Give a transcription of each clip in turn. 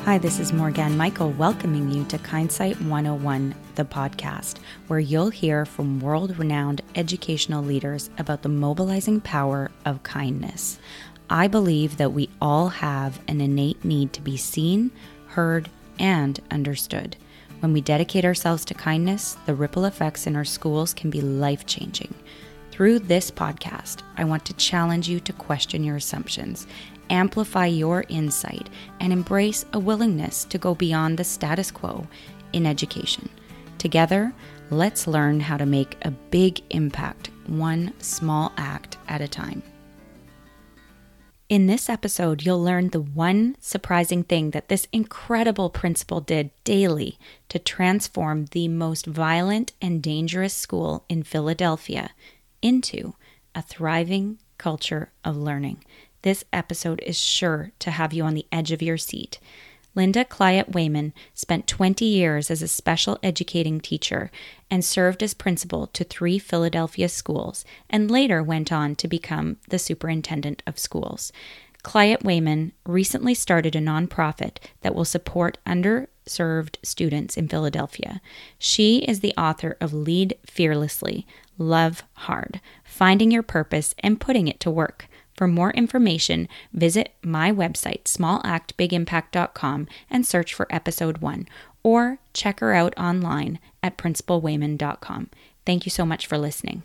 Hi, this is Morgan Michael welcoming you to Kindsight 101, the podcast, where you'll hear from world-renowned educational leaders about the mobilizing power of kindness. I believe that we all have an innate need to be seen, heard, and understood. When we dedicate ourselves to kindness, the ripple effects in our schools can be life-changing. Through this podcast, I want to challenge you to question your assumptions, amplify your insight, and embrace a willingness to go beyond the status quo in education. Together, let's learn how to make a big impact, one small act at a time. In this episode, you'll learn the one surprising thing that this incredible principal did daily to transform the most violent and dangerous school in Philadelphia into a thriving culture of learning. This episode is sure to have you on the edge of your seat. Linda Clyott Wayman spent 20 years as a special educating teacher and served as principal to 3 Philadelphia schools, and later went on to become the superintendent of schools. Clyott Wayman recently started a nonprofit that will support underserved students in Philadelphia. She is the author of Lead Fearlessly, Love Hard, Finding Your Purpose and Putting It to Work. For more information, visit my website, smallactbigimpact.com, and search for episode 1, or check her out online at principalwayman.com. Thank you so much for listening.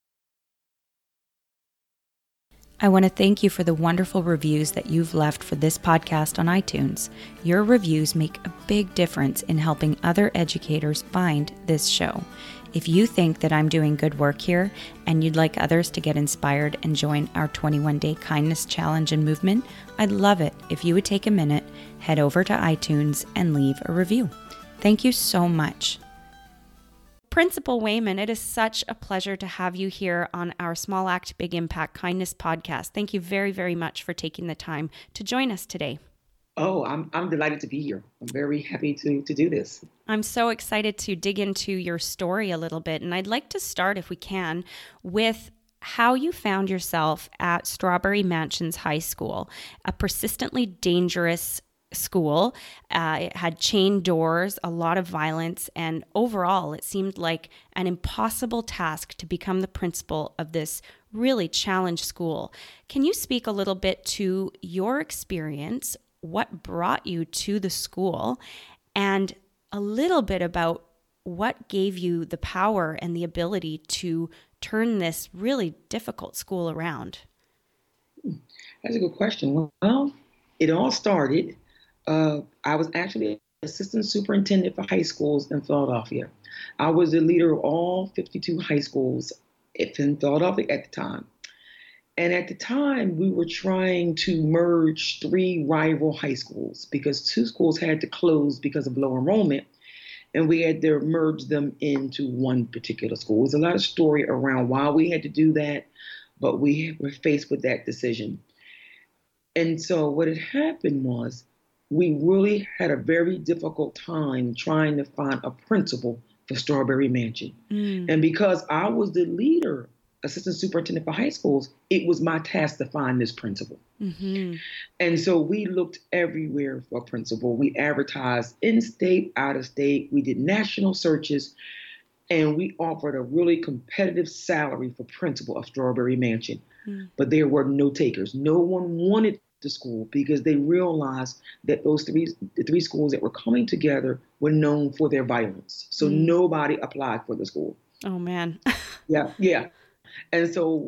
I want to thank you for the wonderful reviews that you've left for this podcast on iTunes. Your reviews make a big difference in helping other educators find this show. If you think that I'm doing good work here and you'd like others to get inspired and join our 21-day kindness challenge and movement, I'd love it if you would take a minute, head over to iTunes and leave a review. Thank you so much. Principal Wayman, it is such a pleasure to have you here on our Small Act, Big Impact Kindness podcast. Thank you very, very much for taking the time to join us today. Oh, I'm delighted to be here. I'm very happy to do this. I'm so excited to dig into your story a little bit. And I'd like to start, if we can, with how you found yourself at Strawberry Mansions High School, a persistently dangerous school. It had chained doors, a lot of violence, and overall, it seemed like an impossible task to become the principal of this really challenged school. Can you speak a little bit to your experience, what brought you to the school, and a little bit about what gave you the power and the ability to turn this really difficult school around? That's a good question. Well, it all started, I was actually assistant superintendent for high schools in Philadelphia. I was the leader of all 52 high schools in Philadelphia at the time. And at the time, we were trying to merge 3 rival high schools because 2 schools had to close because of low enrollment, and we had to merge them into one particular school. There's a lot of story around why we had to do that, but we were faced with that decision. And so what had happened was we really had a very difficult time trying to find a principal for Strawberry Mansion. And because I was the leader, assistant superintendent for high schools, it was my task to find this principal. Mm-hmm. And so we looked everywhere for a principal. We advertised in-state, out-of-state. We did national searches, and we offered a really competitive salary for principal of Strawberry Mansion. But there were no takers. No one wanted the school because they realized that the 3 schools that were coming together were known for their violence. So nobody applied for the school. Oh, man. Yeah. And so,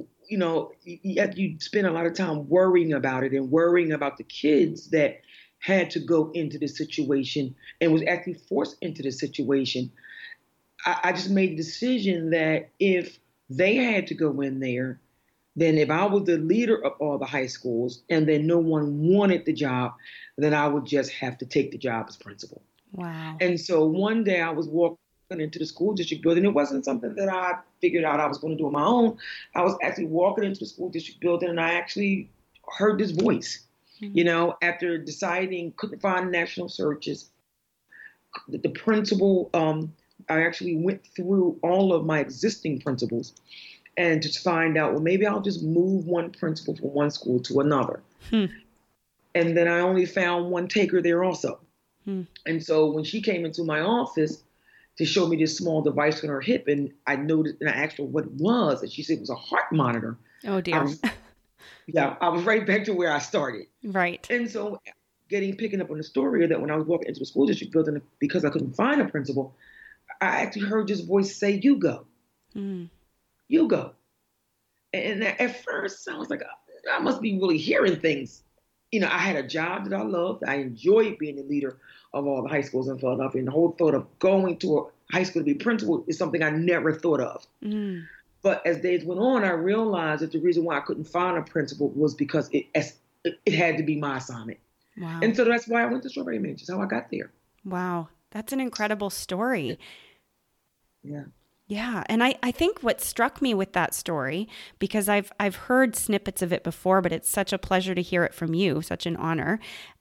you spend a lot of time worrying about it and worrying about the kids that had to go into this situation and was actually forced into this situation. I just made the decision that if they had to go in there, then if I was the leader of all the high schools and then no one wanted the job, then I would just have to take the job as principal. Wow. And so one day I was walking into the school district building. It wasn't something that I figured out I was going to do on my own. I was actually walking into the school district building and I actually heard this voice, after deciding, couldn't find national searches. The principal, I actually went through all of my existing principals and just find out, well, maybe I'll just move one principal from one school to another. And then I only found one taker there also. And so when she came into my office to show me this small device on her hip, and I noticed, and I asked her what it was, and she said it was a heart monitor. Oh I dear. was, I was right back to where I started. Right. And so picking up on the story that when I was walking into the school district building, because I couldn't find a principal, I actually heard this voice say, "You go, you go." And at first I was like, I must be really hearing things. I had a job that I loved. I enjoyed being the leader of all the high schools in Philadelphia. And the whole thought of going to a high school to be principal is something I never thought of. But as days went on, I realized that the reason why I couldn't find a principal was because it had to be my assignment. Wow. And so that's why I went to Strawberry Mansion. That's how I got there. Wow. That's an incredible story. Yeah. Yeah. And I think what struck me with that story, because I've heard snippets of it before, but it's such a pleasure to hear it from you, such an honor.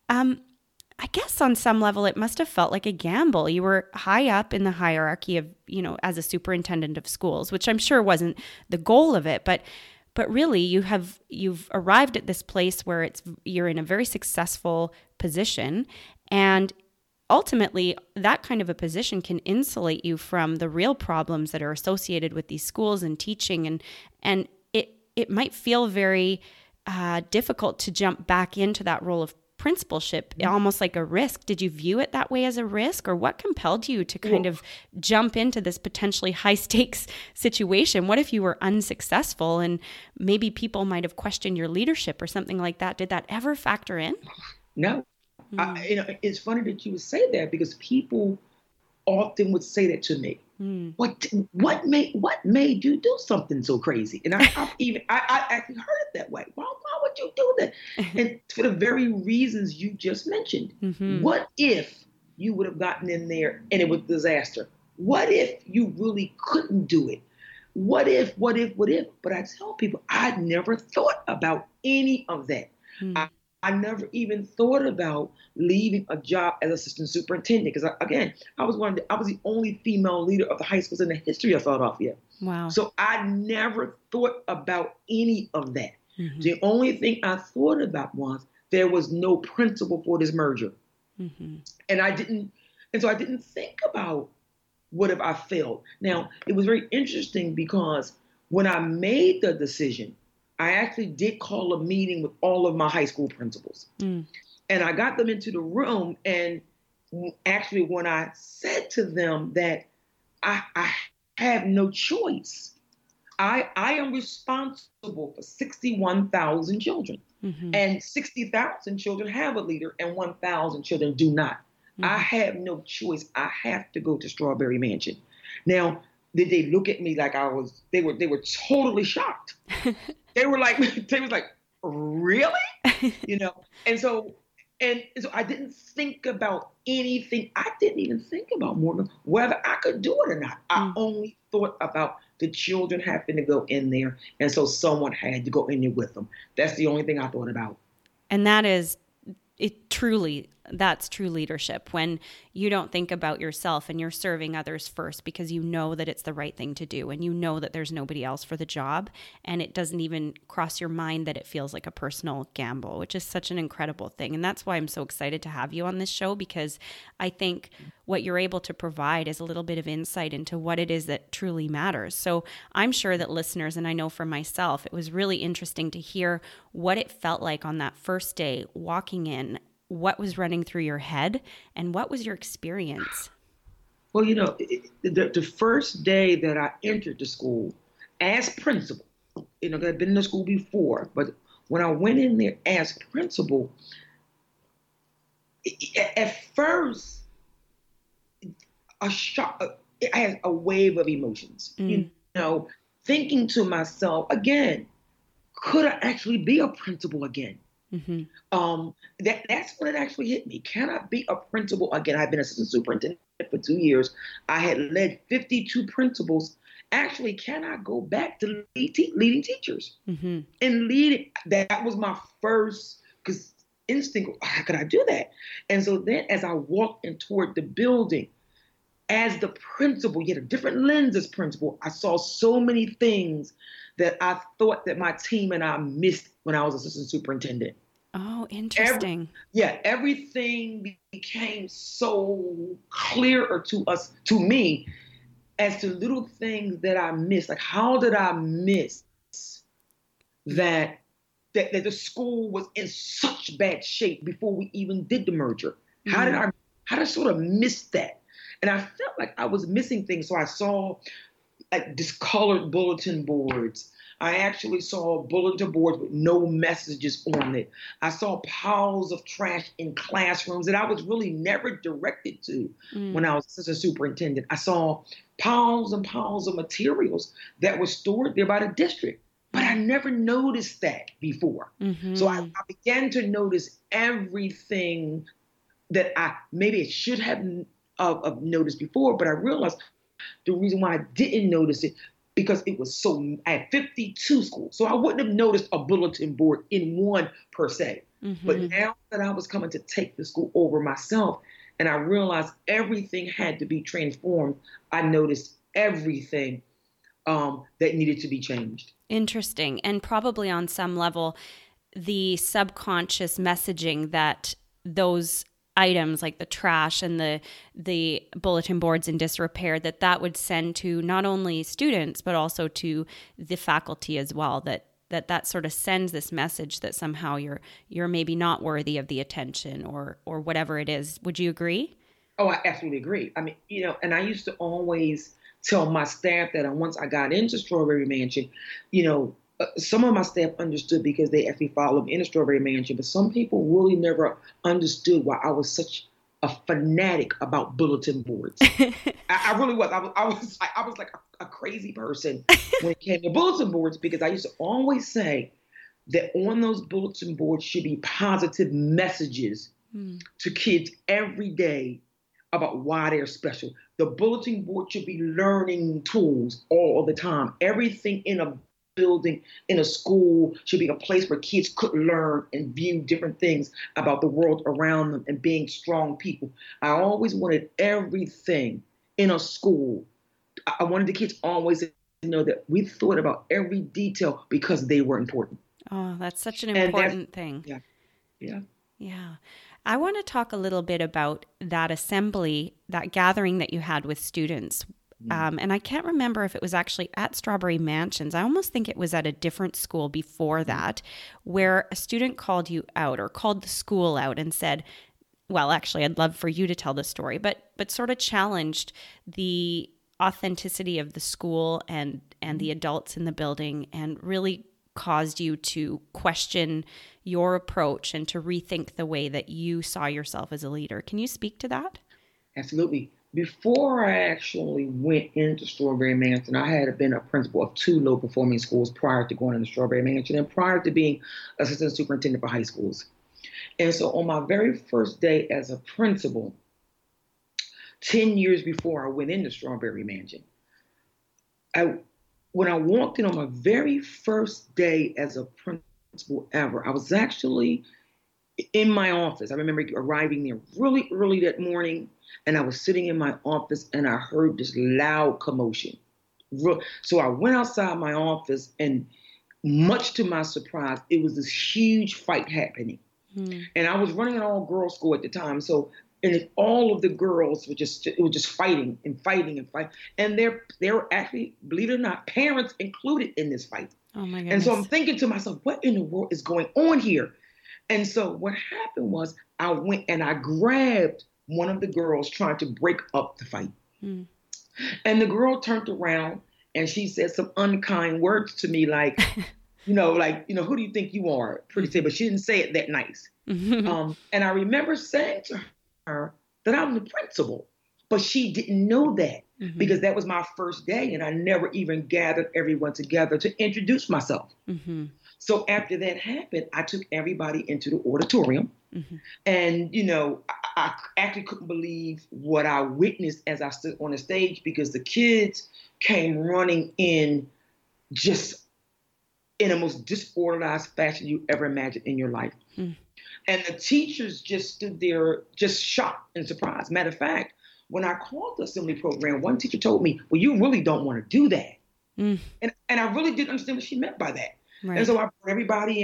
I guess on some level, it must have felt like a gamble. You were high up in the hierarchy of, as a superintendent of schools, which I'm sure wasn't the goal of it, but really you've arrived at this place where you're in a very successful position, and ultimately that kind of a position can insulate you from the real problems that are associated with these schools and teaching, and it might feel very difficult to jump back into that role of principalship, almost like a risk. Did you view it that way as a risk, or what compelled you to kind of jump into this potentially high stakes situation? What if you were unsuccessful and maybe people might have questioned your leadership or something like that? Did that ever factor in? No. It's funny that you would say that, because people often would say that to me. What made you do something so crazy? And I actually heard it that way. Why would you do that? And for the very reasons you just mentioned. What if you would have gotten in there and it was a disaster? What if you really couldn't do it? What if? But I tell people, I never thought about any of that. I never even thought about leaving a job as assistant superintendent, because I was the only female leader of the high schools in the history of Philadelphia. Wow. So I never thought about any of that. The only thing I thought about was there was no principal for this merger. And so I didn't think about what if I failed. Now, it was very interesting, because when I made the decision, I actually did call a meeting with all of my high school principals. And I got them into the room. And actually, when I said to them that I have no choice, I am responsible for 61,000 children. And 60,000 children have a leader and 1,000 children do not. I have no choice. I have to go to Strawberry Mansion. Now, did they look at me like they were totally shocked. They was like, really? And so I didn't think about anything. I didn't even think about, Morgan, whether I could do it or not. I only thought about the children having to go in there. And so someone had to go in there with them. That's the only thing I thought about. And that's true leadership, when you don't think about yourself and you're serving others first, because you know that it's the right thing to do, and you know that there's nobody else for the job, and it doesn't even cross your mind that it feels like a personal gamble, which is such an incredible thing. And that's why I'm so excited to have you on this show, because I think what you're able to provide is a little bit of insight into what it is that truly matters. So I'm sure that listeners, and I know for myself, it was really interesting to hear what it felt like on that first day walking in. What was running through your head, and what was your experience? Well, the first day that I entered the school as principal, I'd been in the school before, but when I went in there as principal, at first, I had a wave of emotions. Thinking to myself, again, could I actually be a principal again? That's when it actually hit me. Can I be a principal again? I've been assistant superintendent for 2 years. I had led 52 principals. Actually, can I go back to leading teachers? And leading? That was my first instinct. How could I do that? And so then, as I walked in toward the building, as the principal, yet a different lens as principal, I saw so many things that I thought that my team and I missed when I was assistant superintendent. Oh, interesting. Everything became so clearer to me, as to little things that I missed. Like, how did I miss that the school was in such bad shape before we even did the merger? How did I sort of miss that? And I felt like I was missing things. So I saw like discolored bulletin boards. I actually saw bulletin boards with no messages on it. I saw piles of trash in classrooms that I was really never directed to when I was assistant superintendent. I saw piles and piles of materials that were stored there by the district, but I never noticed that before. So I began to notice everything that I maybe should have noticed before, but I realized the reason why I didn't notice it, because it was so, I had 52 schools. So I wouldn't have noticed a bulletin board in one per se. But now that I was coming to take the school over myself, and I realized everything had to be transformed, I noticed everything that needed to be changed. Interesting. And probably on some level, the subconscious messaging that those items like the trash and the bulletin boards in disrepair, that would send to not only students but also to the faculty as well, that sort of sends this message that somehow you're maybe not worthy of the attention or whatever it is. Would you agree? Oh, I absolutely agree. I mean, and I used to always tell my staff that once I got into Strawberry Mansion, some of my staff understood because they actually followed me in the Strawberry Mansion, but some people really never understood why I was such a fanatic about bulletin boards. I really was. I was like a crazy person when it came to bulletin boards, because I used to always say that on those bulletin boards should be positive messages to kids every day about why they're special. The bulletin board should be learning tools all the time. Everything in a building, in a school, should be a place where kids could learn and view different things about the world around them and being strong people. I always wanted everything in a school. I wanted the kids always to know that we thought about every detail because they were important. Oh, that's such an important thing. Yeah. I want to talk a little bit about that assembly, that gathering that you had with students. And I can't remember if it was actually at Strawberry Mansions. I almost think it was at a different school before that, where a student called you out or called the school out and said, well, actually, I'd love for you to tell the story, but sort of challenged the authenticity of the school and the adults in the building, and really caused you to question your approach and to rethink the way that you saw yourself as a leader. Can you speak to that? Absolutely. Before I actually went into Strawberry Mansion, I had been a principal of 2 low-performing schools prior to going into Strawberry Mansion and prior to being assistant superintendent for high schools. And so on my very first day as a principal, 10 years before I went into Strawberry Mansion, when I walked in on my very first day as a principal ever, I was actually in my office. I remember arriving there really early that morning, and I was sitting in my office and I heard this loud commotion. So I went outside my office, and much to my surprise, it was this huge fight happening. And I was running an all-girls school at the time. So and all of the girls were just fighting and fighting and fighting. And there were actually, believe it or not, parents included in this fight. Oh my goodness. And so I'm thinking to myself, what in the world is going on here? And so what happened was I went and I grabbed one of the girls trying to break up the fight. And the girl turned around and she said some unkind words to me like, who do you think you are? Pretty said, but she didn't say it that nice. And I remember saying to her that I'm the principal, but she didn't know that because that was my first day and I never even gathered everyone together to introduce myself. So after that happened, I took everybody into the auditorium and, I actually couldn't believe what I witnessed as I stood on the stage, because the kids came running in just in the most disorganized fashion you ever imagined in your life. And the teachers just stood there just shocked and surprised. Matter of fact, when I called the assembly program, one teacher told me, well, you really don't want to do that. And I really didn't understand what she meant by that. Right. And so I brought everybody in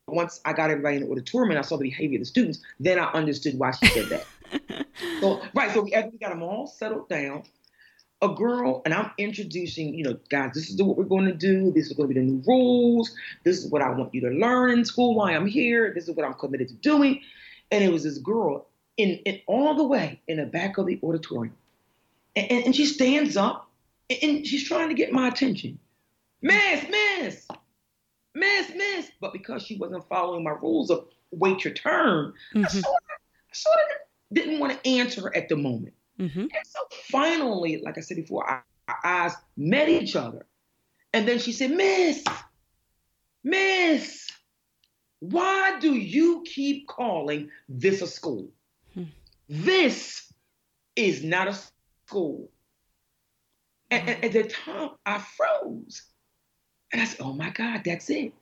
once I got everybody in the auditorium and I saw the behavior of the students, then I understood why she said that. So as we got them all settled down, a girl, and I'm introducing, guys, this is what we're going to do. This is going to be the new rules. This is what I want you to learn in school while I'm here. This is what I'm committed to doing. And it was this girl in all the way in the back of the auditorium. And she stands up and she's trying to get my attention. Miss. But because she wasn't following my rules of wait your turn, I sort of didn't want to answer her at the moment. Mm-hmm. And so finally, like I said before, our eyes met each other. And then she said, Miss, why do you keep calling this a school? This is not a school. And at the time, I froze. And I said, oh my God, that's it.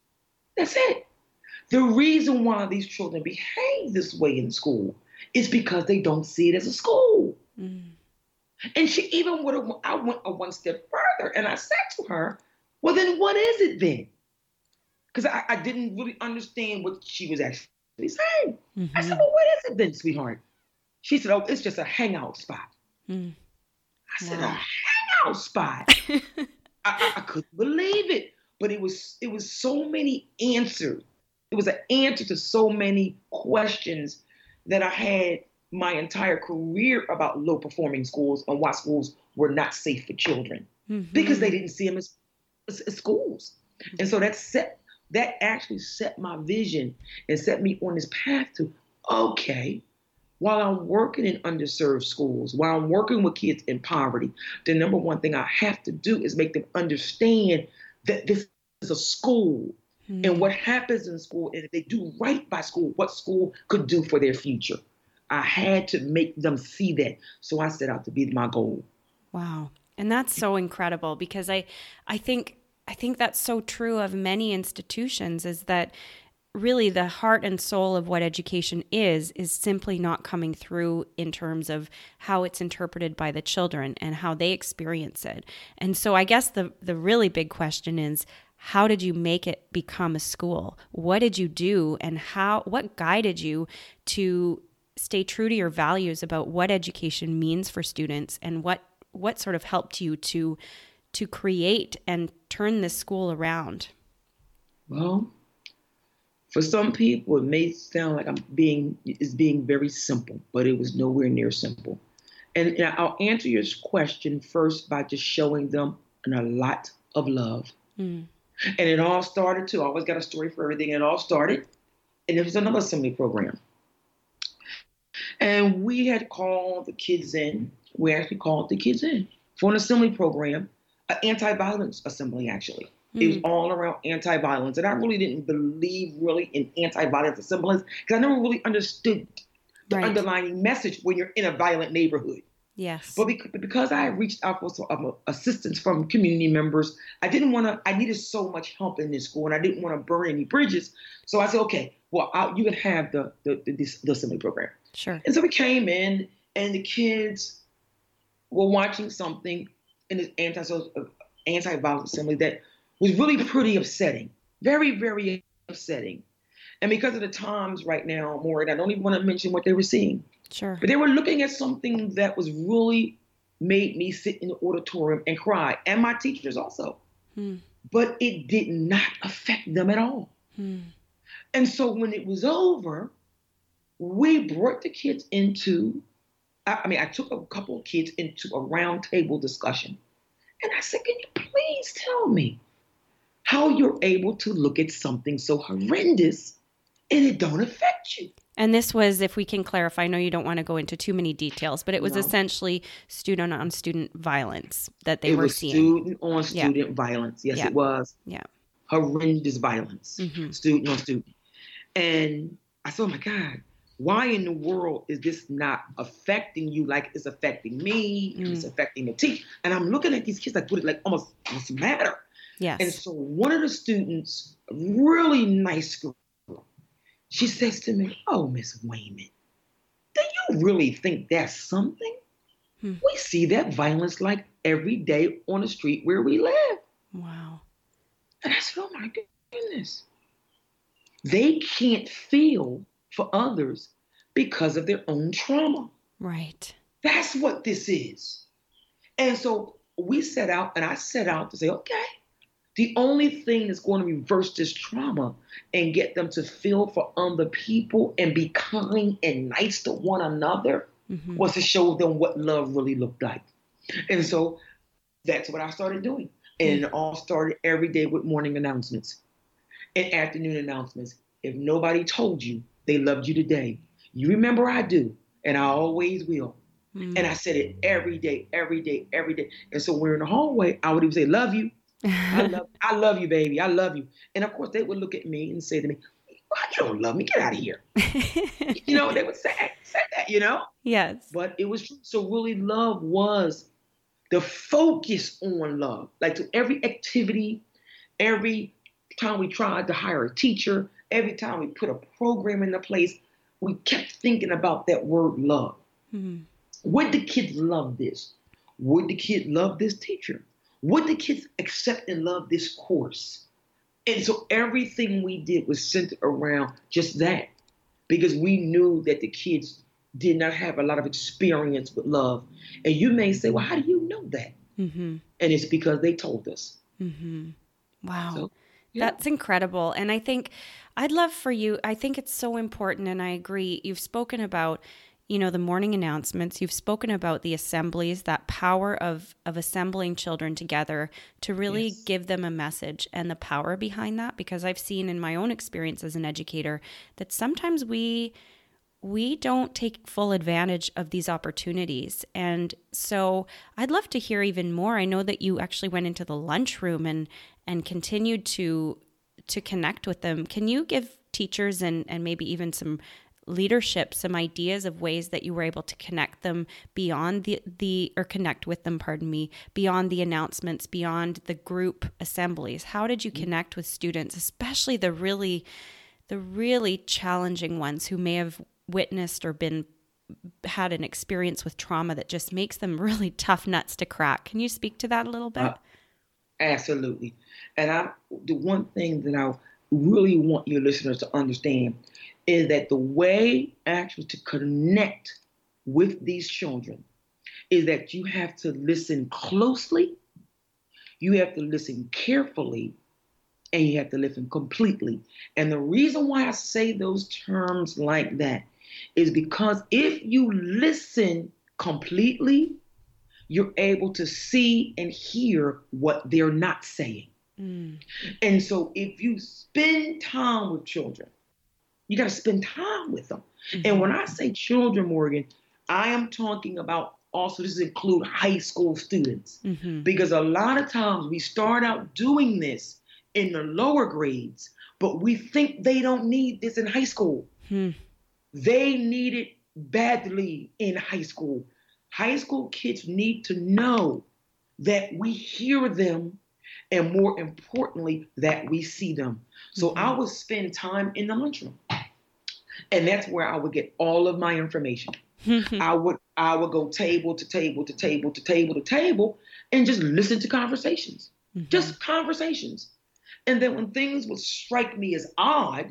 The reason why these children behave this way in school is because they don't see it as a school. Mm. And she even I went one step further and I said to her, well, then what is it then? Because I didn't really understand what she was actually saying. Mm-hmm. I said, well, what is it then, sweetheart? She said, oh, it's just a hangout spot. Mm. I said, a hangout spot? I couldn't believe it. But it was so many answers. It was an answer to so many questions that I had my entire career about low-performing schools and why schools were not safe for children. Mm-hmm. Because they didn't see them as schools. Mm-hmm. And so that actually set my vision and set me on this path to, okay, while I'm working in underserved schools, while I'm working with kids in poverty, the number one thing I have to do is make them understand that this is a school. Mm-hmm. And what happens in school, and if they do right by school, what school could do for their future. I had to make them see that. So I set out to be my goal. Wow. And that's so incredible because I think that's so true of many institutions is that really the heart and soul of what education is simply not coming through in terms of how it's interpreted by the children and how they experience it. And so I guess the really big question is, how did you make it become a school? What did you do and what guided you to stay true to your values about what education means for students and what sort of helped you to create and turn this school around? Well, for some people, it may sound like being very simple, but it was nowhere near simple. And I'll answer your question first by just showing them a lot of love. Mm. And it all started too. I always got a story for everything. It all started, and it was another assembly program. And we had called the kids in. We actually called the kids in for an assembly program, an anti-violence assembly, actually. Mm. It was all around anti-violence. And I really didn't believe in anti-violence assemblies because I never really understood the underlying message when you're in a violent neighborhood. Yes. But because I reached out for some assistance from community members, I needed so much help in this school and I didn't want to burn any bridges. So I said, okay, well, you can have the assembly program. Sure. And so we came in and the kids were watching something in this anti-violence assembly that was really pretty upsetting. Very, very upsetting. And because of the times right now, Maureen, I don't even want to mention what they were seeing. Sure. But they were looking at something that was really made me sit in the auditorium and cry, and my teachers also. But it did not affect them at all. And so when it was over, we brought the kids into, I took a couple of kids into a round table discussion. And I said, can you please tell me how you're able to look at something so horrendous and it don't affect you? And this was, if we can clarify, I know you don't want to go into too many details, but it was essentially student-on-student violence that they were seeing. Student-on-student violence. Yes, it was. Yeah. Horrendous violence. Mm-hmm. Student-on-student. And I said, oh my God, why in the world is this not affecting you like it's affecting me? It's affecting the teacher. And I'm looking at these kids like almost, what's the matter? Yes. And so one of the students, a really nice girl, she says to me, oh, Miss Wayman, do you really think that's something? We see that violence like every day on the street where we live. Wow. And I said, oh my goodness. They can't feel for others because of their own trauma. Right. That's what this is. And so we set out, and I set out to say, okay, the only thing that's going to reverse this trauma and get them to feel for other people and be kind and nice to one another was to show them what love really looked like. And so that's what I started doing. And it all started every day with morning announcements and afternoon announcements. If nobody told you they loved you today, you remember I do, and I always will. And I said it every day, every day, every day. And so when we're in the hallway, I would even say, love you. I love you, baby. I love you. And of course, they would look at me and say to me, well, you don't love me. Get out of here. They would say that, Yes. But it was true. So really love was the focus on love. Like to every activity, every time we tried to hire a teacher, every time we put a program into place, we kept thinking about that word love. Mm-hmm. Would the kids love this? Would the kid love this teacher? Would the kids accept and love this course? And so everything we did was centered around just that, because we knew that the kids did not have a lot of experience with love. And you may say, well, how do you know that? Mm-hmm. And it's because they told us. Mm-hmm. Wow. So, that's incredible. And I think I'd love for you, I think it's so important, and I agree. You've spoken about the morning announcements. You've spoken about the assemblies, that power of assembling children together to really give them a message, and the power behind that, because I've seen in my own experience as an educator that sometimes we don't take full advantage of these opportunities. And so I'd love to hear even more. I know that you actually went into the lunchroom and continued to connect with them. Can you give teachers and maybe even some leadership some ideas of ways that you were able to connect them beyond connect with them, beyond the announcements, beyond the group assemblies? How did you connect with students, especially the really challenging ones who may have witnessed or had an experience with trauma that just makes them really tough nuts to crack? Can you speak to that a little bit? Absolutely. And the one thing that I really want your listeners to understand is that the way actually to connect with these children is that you have to listen closely, you have to listen carefully, and you have to listen completely. And the reason why I say those terms like that is because if you listen completely, you're able to see and hear what they're not saying. And so if you spend time with children, you got to spend time with them. Mm-hmm. And when I say children, Morgan, I am talking about also, this include high school students, because a lot of times we start out doing this in the lower grades, but we think they don't need this in high school. They need it badly in high school. High school kids need to know that we hear them, and more importantly, that we see them. So I would spend time in the lunchroom, and that's where I would get all of my information. I would go table to table to table to table to table and just listen to conversations, just conversations. And then when things would strike me as odd,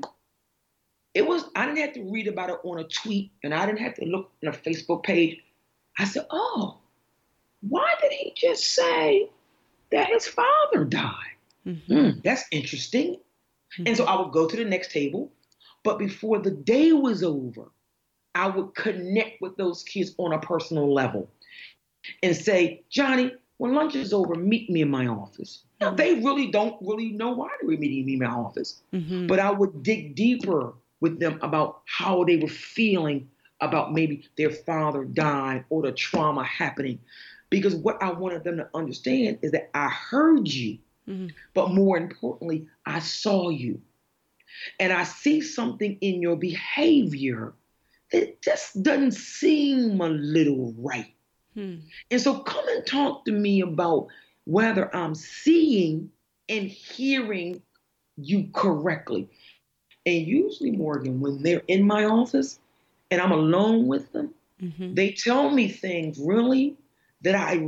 I didn't have to read about it on a tweet, and I didn't have to look on a Facebook page. I said, oh, why did he just say that his father died? That's interesting. And so I would go to the next table, but before the day was over, I would connect with those kids on a personal level and say, Johnny, when lunch is over, meet me in my office. Now, they really don't really know why they were meeting me in my office, but I would dig deeper with them about how they were feeling about maybe their father dying or the trauma happening. Because what I wanted them to understand is that I heard you, but more importantly, I saw you. And I see something in your behavior that just doesn't seem a little right. And so come and talk to me about whether I'm seeing and hearing you correctly. And usually, Morgan, when they're in my office and I'm alone with them, they tell me things really that I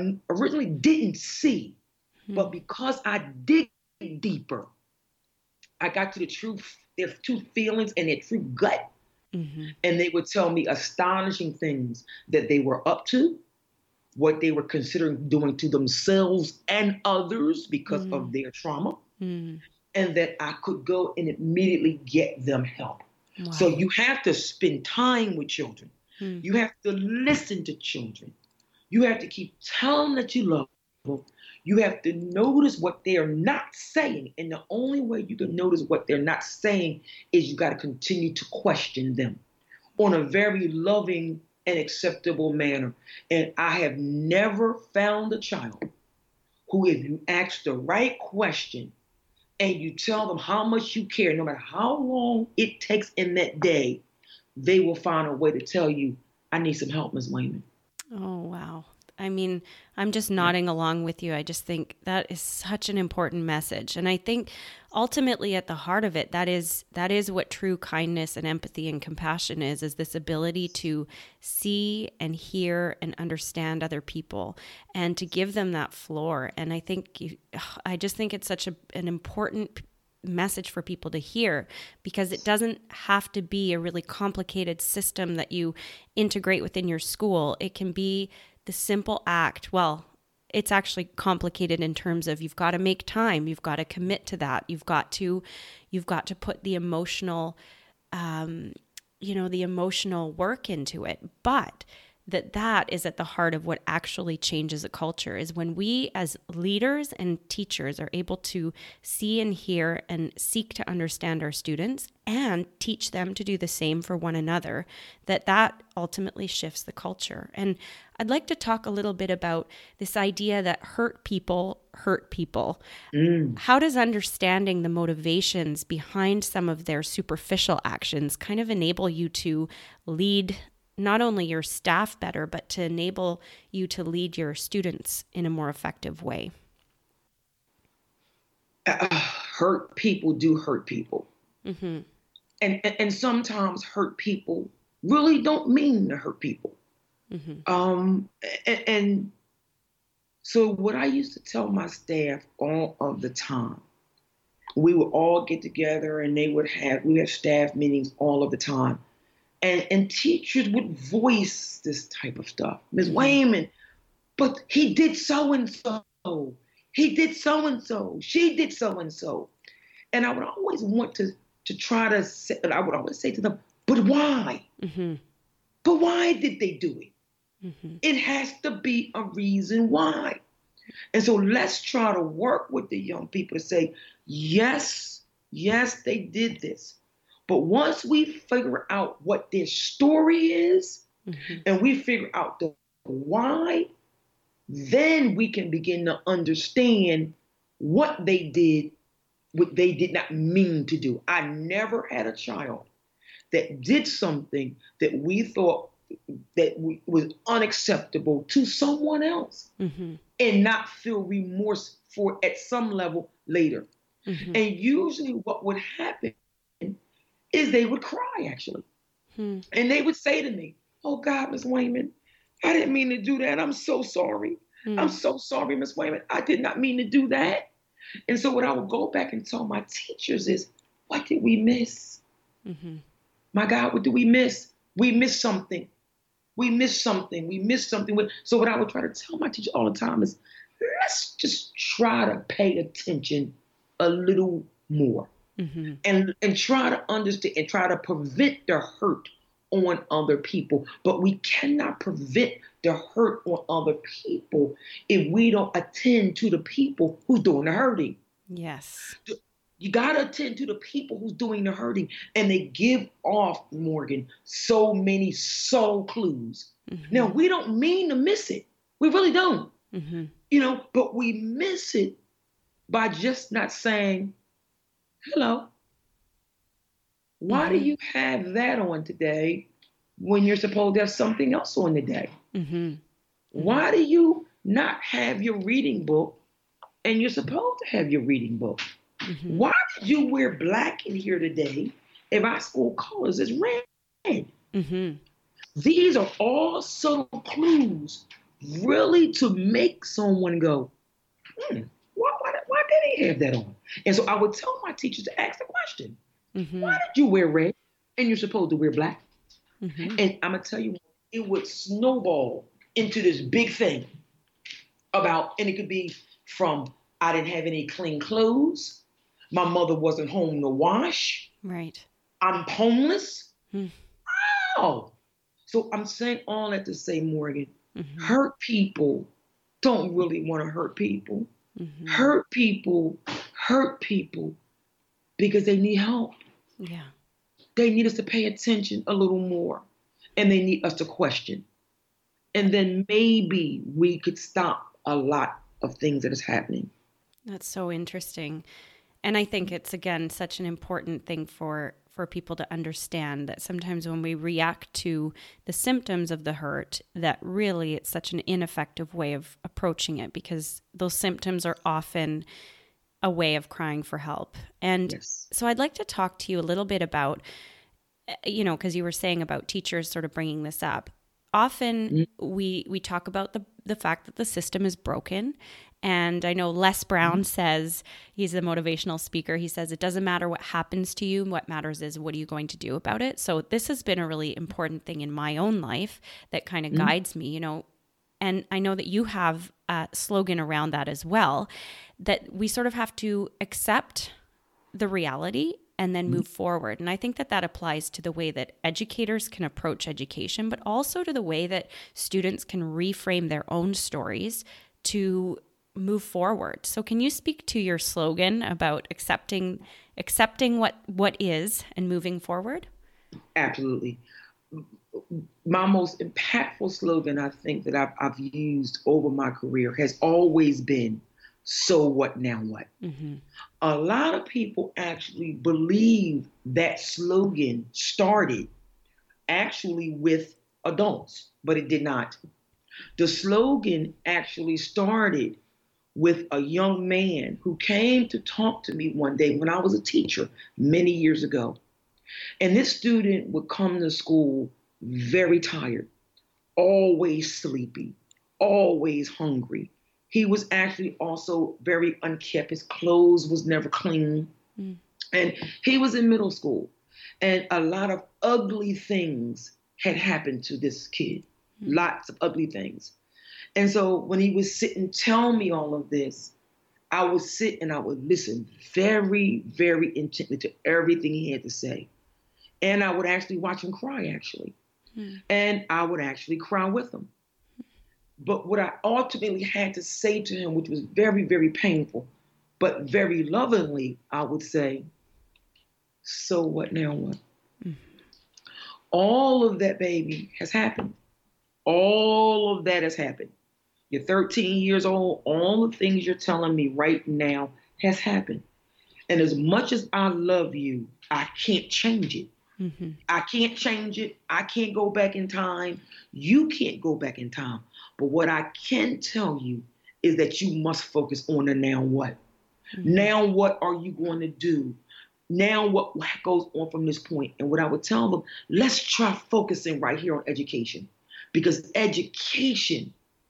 originally didn't see. But because I dig deeper, I got to their true feelings and their true gut. Mm-hmm. And they would tell me astonishing things that they were up to, what they were considering doing to themselves and others because of their trauma, and that I could go and immediately get them help. Wow. So you have to spend time with children. You have to listen to children. You have to keep telling them that you love them. You have to notice what they are not saying. And the only way you can notice what they're not saying is you got to continue to question them on a very loving and acceptable manner. And I have never found a child who, if you ask the right question and you tell them how much you care, no matter how long it takes in that day, they will find a way to tell you, I need some help, Ms. Wayman. Oh, wow. I mean, I'm just nodding along with you. I just think that is such an important message. And I think ultimately at the heart of it, that is what true kindness and empathy and compassion is this ability to see and hear and understand other people and to give them that floor. And I just think it's such an important message for people to hear, because it doesn't have to be a really complicated system that you integrate within your school. It can be the simple act. Well, it's actually complicated in terms of you've got to make time, you've got to commit to that, you've got to put the emotional, the emotional work into it. But that is at the heart of what actually changes a culture, is when we as leaders and teachers are able to see and hear and seek to understand our students and teach them to do the same for one another, that ultimately shifts the culture. And I'd like to talk a little bit about this idea that hurt people hurt people. How does understanding the motivations behind some of their superficial actions kind of enable you to lead not only your staff better, but to enable you to lead your students in a more effective way? Hurt people do hurt people. Mm-hmm. And sometimes hurt people really don't mean to hurt people. Mm-hmm. And so what I used to tell my staff all of the time, we would all get together and we have staff meetings all of the time. And teachers would voice this type of stuff. Ms. Wayman, but he did so-and-so. He did so-and-so. She did so-and-so. And I would always want to try to say, I would always say to them, but why? Mm-hmm. But why did they do it? Mm-hmm. It has to be a reason why. And so let's try to work with the young people to say, yes, they did this. But once we figure out what their story is, mm-hmm. and we figure out the why, then we can begin to understand what they did not mean to do. I never had a child that did something that we thought that was unacceptable to someone else, mm-hmm. and not feel remorse for at some level later. Mm-hmm. And usually what would happen is they would cry, actually. And they would say to me, oh God, Ms. Wayman, I didn't mean to do that. I'm so sorry. I'm so sorry, Ms. Wayman. I did not mean to do that. And so what I would go back and tell my teachers is, what did we miss? Mm-hmm. My God, what did we miss? We missed something. We missed something. So what I would try to tell my teacher all the time is, let's just try to pay attention a little more. Mm-hmm. And try to understand and try to prevent the hurt on other people. But we cannot prevent the hurt on other people if we don't attend to the people who's doing the hurting. Yes. You got to attend to the people who's doing the hurting. And they give off, Morgan, so many soul clues. Mm-hmm. Now, we don't mean to miss it. We really don't. Mm-hmm. But we miss it by just not saying, hello, why do you have that on today when you're supposed to have something else on today? Mm-hmm. Why do you not have your reading book and you're supposed to have your reading book? Mm-hmm. Why did you wear black in here today if our school colors is red? Mm-hmm. These are all subtle clues really to make someone go, why did they have that on? And so I would tell my teachers to ask the question, Mm-hmm. why did you wear red and you're supposed to wear black? Mm-hmm. And I'm going to tell you, it would snowball into this big thing about, and it could be from, I didn't have any clean clothes. My mother wasn't home to wash. Right. I'm homeless. Hmm. Oh. So I'm saying all that to say, Morgan, Mm-hmm. hurt people don't really want to hurt people. Mm-hmm. Hurt people because they need help. Yeah. They need us to pay attention a little more, and they need us to question. And then maybe we could stop a lot of things that is happening. That's so interesting. And I think it's, again, such an important thing for people to understand that sometimes when we react to the symptoms of the hurt, that really it's such an ineffective way of approaching it, because those symptoms are often a way of crying for help. And Yes. So I'd like to talk to you a little bit about, because you were saying about teachers sort of bringing this up. Often we talk about the fact that the system is broken. And I know Les Brown says, he's a motivational speaker, he says, it doesn't matter what happens to you. What matters is, what are you going to do about it? So this has been a really important thing in my own life that kind of guides me, and I know that you have a slogan around that as well, that we sort of have to accept the reality and then move forward. And I think that applies to the way that educators can approach education, but also to the way that students can reframe their own stories to move forward. So can you speak to your slogan about accepting what is and moving forward? Absolutely. My most impactful slogan, I think, that I've used over my career has always been, so what, now what? Mm-hmm. A lot of people actually believe that slogan started actually with adults, but it did not. The slogan actually started with a young man who came to talk to me one day when I was a teacher many years ago. And this student would come to school very tired, always sleepy, always hungry. He was actually also very unkempt. His clothes was never clean. And he was in middle school. And a lot of ugly things had happened to this kid. Lots of ugly things. And so when he would sit and tell me all of this, I would sit and I would listen very, very intently to everything he had to say. And I would actually watch him cry, actually. And I would actually cry with him. But what I ultimately had to say to him, which was very, very painful, but very lovingly, I would say, so what, now what? All of that, baby, has happened. All of that has happened. You're 13 years old. All the things you're telling me right now has happened. And as much as I love you, I can't change it. Mm-hmm. I can't change it. I can't go back in time. You can't go back in time. But what I can tell you is that you must focus on the now what. Mm-hmm. Now what are you going to do? Now what goes on from this point? And what I would tell them, let's try focusing right here on education. Because education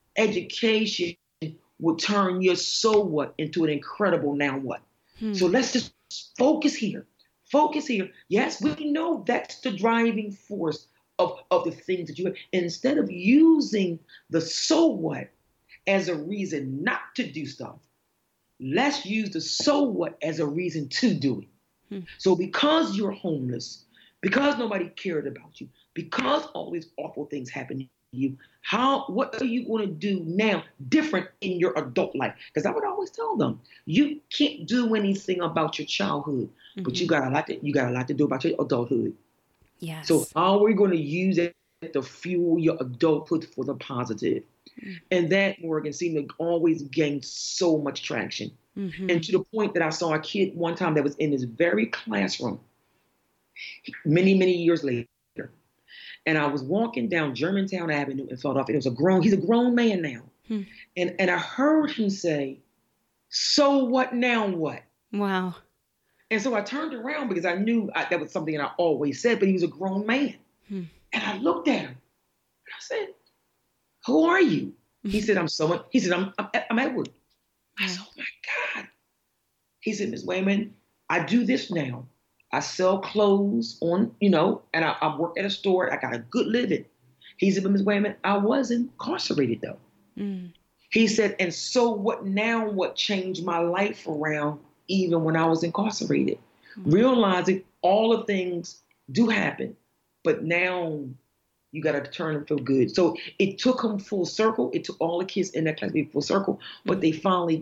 will turn your so what into an incredible now what. So let's just focus here. Focus here. Yes, we know that's the driving force of the things that you have. Instead of using the so what as a reason not to do stuff, let's use the so what as a reason to do it. So because you're homeless, because nobody cared about you, because all these awful things happen to you, what are you going to do now different in your adult life? Because I would always tell them, you can't do anything about your childhood, but you got a lot to do about your adulthood. Yes. So how are we going to use it to fuel your adulthood for the positive? And that, Morgan, seemed to always gain so much traction. And to the point that I saw a kid one time that was in this very classroom many, many years later. And I was walking down Germantown Avenue in Philadelphia. He's a grown man now. And I heard him say, so what, now what? Wow. And so I turned around because I knew that was something that I always said, but he was a grown man. And I looked at him and I said, who are you? He said, I'm Edward. I said, oh my God. He said, Miss Wayman, I do this now. I sell clothes on, and I work at a store. I got a good living. He said, but Ms. Wayman, I was incarcerated though. Mm. He said, and so what changed my life around even when I was incarcerated? Mm. Realizing all the things do happen, but now you got to turn and feel good. So it took them full circle. It took all the kids in that class to be full circle, but they finally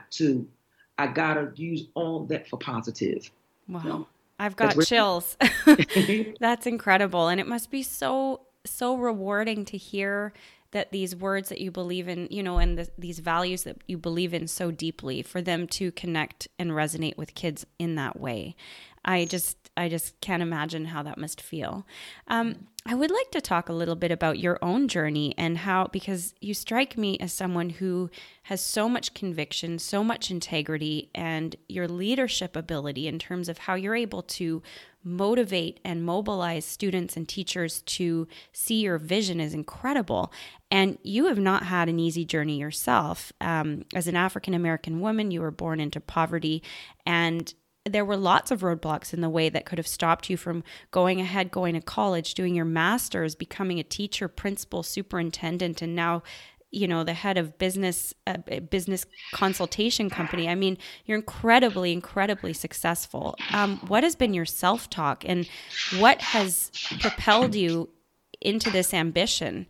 I got to use all that for positive. Wow. I've got chills. That's incredible. And it must be so rewarding to hear that these words that you believe in, and these values that you believe in so deeply, for them to connect and resonate with kids in that way. I just can't imagine how that must feel. I would like to talk a little bit about your own journey and how, because you strike me as someone who has so much conviction, so much integrity, and your leadership ability in terms of how you're able to motivate and mobilize students and teachers to see your vision is incredible. And you have not had an easy journey yourself. As an African-American woman, you were born into poverty, and there were lots of roadblocks in the way that could have stopped you from going to college, doing your master's, becoming a teacher, principal, superintendent, and now, the head of business consultation company. I mean, you're incredibly, incredibly successful. What has been your self-talk, and what has propelled you into this ambition?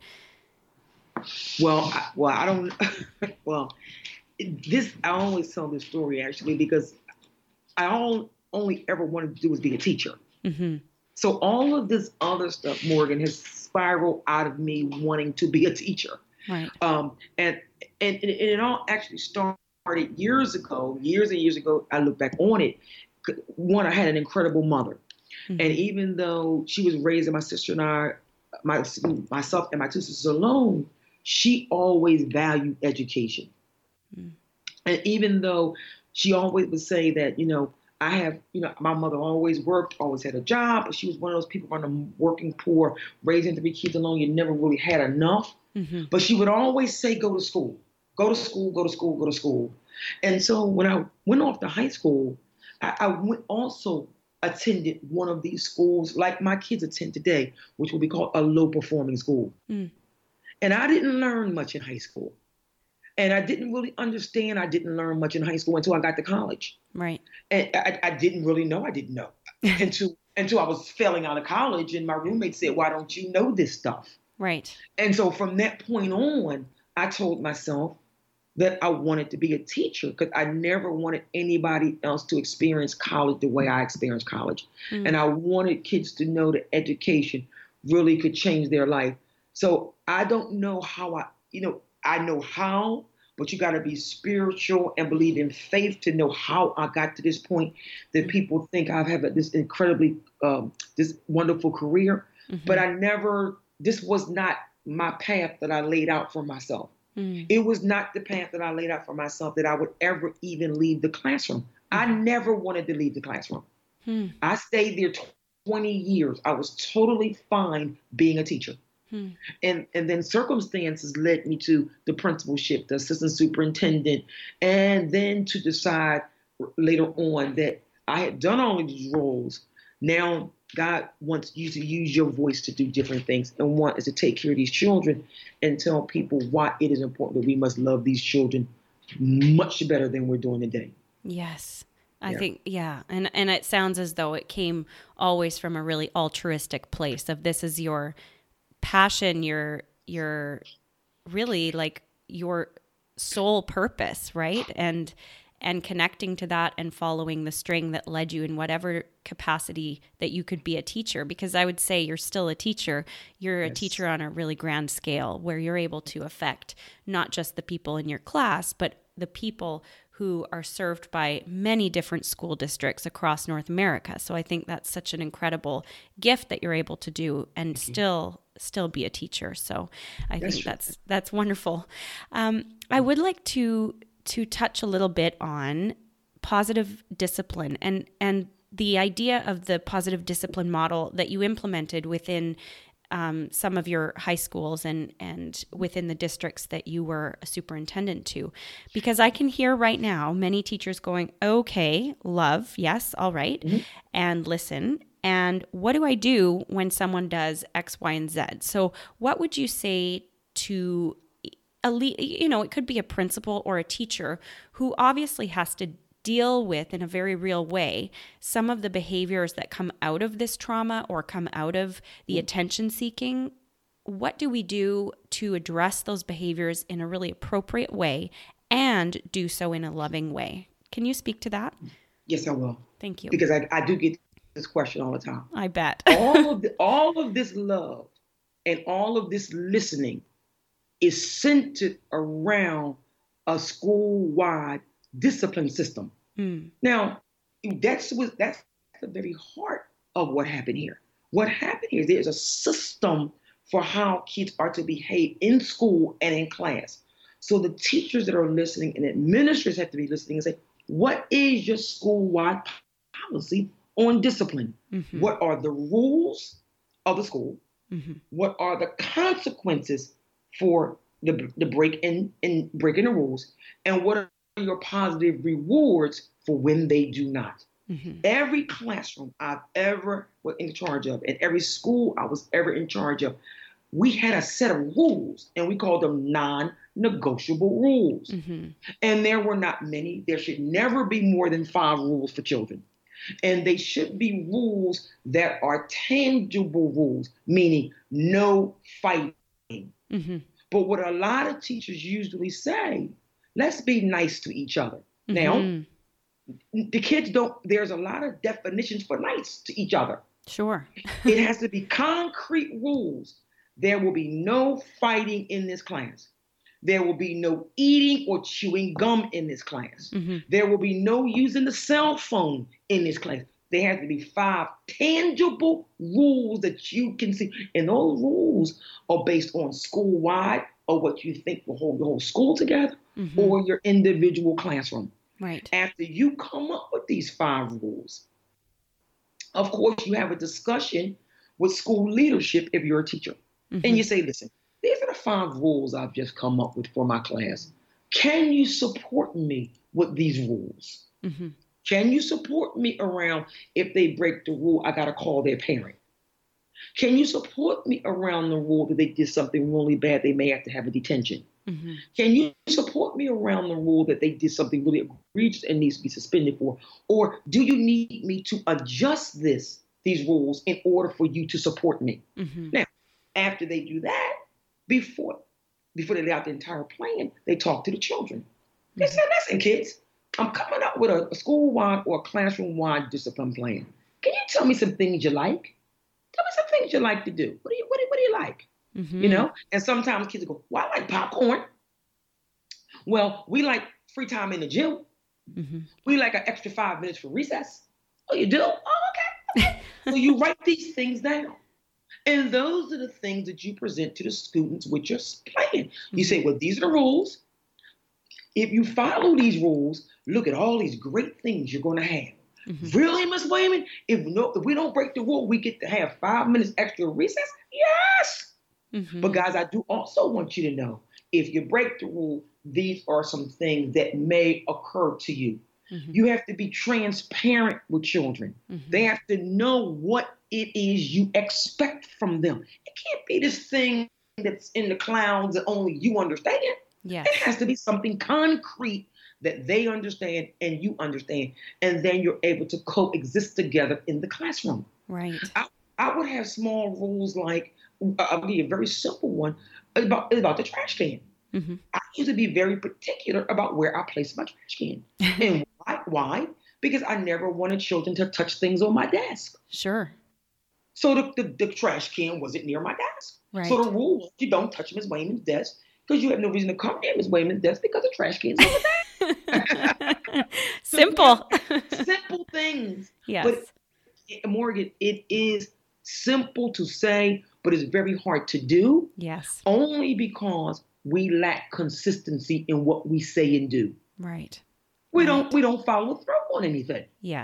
Well, I don't. Well, I always tell this story actually because I only ever wanted to do was be a teacher. Mm-hmm. So all of this other stuff, Morgan, has spiraled out of me wanting to be a teacher. Right. And it all actually started years and years ago. I look back on it. One, I had an incredible mother. Mm-hmm. And even though she was raising my sister and I, myself and my two sisters alone, she always valued education. Mm-hmm. And even though she always would say that, my mother always worked, always had a job, but she was one of those people from the working poor, raising 3 kids alone. You never really had enough. Mm-hmm. But she would always say, go to school, go to school, go to school, go to school. And so when I went off to high school, I also attended one of these schools like my kids attend today, which will be called a low performing school. Mm. And I didn't learn much in high school. And I didn't really understand. I didn't learn much in high school until I got to college. Right. And I didn't really know. I didn't know until I was failing out of college. And my roommate said, why don't you know this stuff? Right. And so from that point on, I told myself that I wanted to be a teacher because I never wanted anybody else to experience college the way I experienced college. Mm. And I wanted kids to know that education really could change their life. So I don't know how I know how, but you got to be spiritual and believe in faith to know how I got to this point that people think I have this incredibly, this wonderful career. Mm-hmm. But this was not my path that I laid out for myself. Mm-hmm. It was not the path that I laid out for myself that I would ever even leave the classroom. Mm-hmm. I never wanted to leave the classroom. Mm-hmm. I stayed there 20 years. I was totally fine being a teacher. And then circumstances led me to the principalship, the assistant superintendent, and then to decide later on that I had done all of these roles. Now God wants you to use your voice to do different things, and one is to take care of these children and tell people why it is important that we must love these children much better than we're doing today. Yes. I think, yeah. And it sounds as though it came always from a really altruistic place of this is your passion, your really like your sole purpose, right? And connecting to that and following the string that led you in whatever capacity that you could be a teacher. Because I would say you're still a teacher. You're a teacher on a really grand scale where you're able to affect not just the people in your class, but the people who are served by many different school districts across North America. So I think that's such an incredible gift that you're able to do and still be a teacher. So I think that's wonderful. I would like to touch a little bit on positive discipline and the idea of the positive discipline model that you implemented within some of your high schools and within the districts that you were a superintendent to? Because I can hear right now many teachers going, okay, love, yes, all right, and listen. And what do I do when someone does X, Y, and Z? So what would you say to it could be a principal or a teacher who obviously has to deal with in a very real way some of the behaviors that come out of this trauma or come out of the attention seeking? What do we do to address those behaviors in a really appropriate way and do so in a loving way? Can you speak to that? Yes, I will. Thank you. Because I do get this question all the time. I bet. all of this love and all of this listening is centered around a school-wide discipline system. Now, that's the very heart of what happened here. What happened here is there's a system for how kids are to behave in school and in class. So the teachers that are listening and administrators have to be listening and say, what is your school-wide policy on discipline? What are the rules of the school? What are the consequences for the breaking the rules? And what are your positive rewards for when they do not? Every classroom I've ever was in charge of, and every school I was ever in charge of, we had a set of rules, and we called them non-negotiable rules. And there were not many. There should never be more than 5 rules for children. And they should be rules that are tangible rules, meaning no fighting. But what a lot of teachers usually say, let's be nice to each other. Now, the kids there's a lot of definitions for nice to each other. Sure. It has to be concrete rules. There will be no fighting in this class. There will be no eating or chewing gum in this class. There will be no using the cell phone in this class. There has to be 5 tangible rules that you can see. And those rules are based on school-wide or what you think will hold the whole school together or your individual classroom. Right. After you come up with these 5 rules, of course, you have a discussion with school leadership if you're a teacher. And you say, listen, these are the 5 rules I've just come up with for my class. Can you support me with these rules? Can you support me around if they break the rule, I got to call their parent? Can you support me around the rule that they did something really bad, they may have to have a detention? Can you support me around the rule that they did something really egregious and needs to be suspended for? Or do you need me to adjust these rules in order for you to support me? Now, after they do that, before they lay out the entire plan, they talk to the children. They say, listen, kids, I'm coming up with a school-wide or a classroom-wide discipline plan. Can you tell me some things you like? Tell me some things you like to do. What do you like? You know? And sometimes kids go, well, I like popcorn. Well, we like free time in the gym. We like an extra 5 minutes for recess. Oh, you do? Oh, okay. So you write these things down. And those are the things that you present to the students with your plan. You say, well, these are the rules. If you follow these rules, look at all these great things you're going to have. Really, Miss Wayman? If we don't break the rule, we get to have 5 minutes extra recess? Yes. But guys, I do also want you to know, if you break the rule, these are some things that may occur to you. You have to be transparent with children. They have to know what it is you expect from them. It can't be this thing that's in the clouds that only you understand. Yes. It has to be something concrete that they understand and you understand. And then you're able to coexist together in the classroom. Right. I would have small rules like, I'll give you a very simple one about the trash can. I used to be very particular about where I place my trash can. And why? Because I never wanted children to touch things on my desk. Sure. So the trash can wasn't near my desk. Right. So the rule was you don't touch Ms. Wayman's desk because you have no reason to come near Ms. Wayman's desk because the trash can's over there. Simple. Simple things. Yes. But Morgan, it is simple to say, but it's very hard to do. Yes. Only because we lack consistency in what we say and do. Right. We don't follow through on anything. Yes.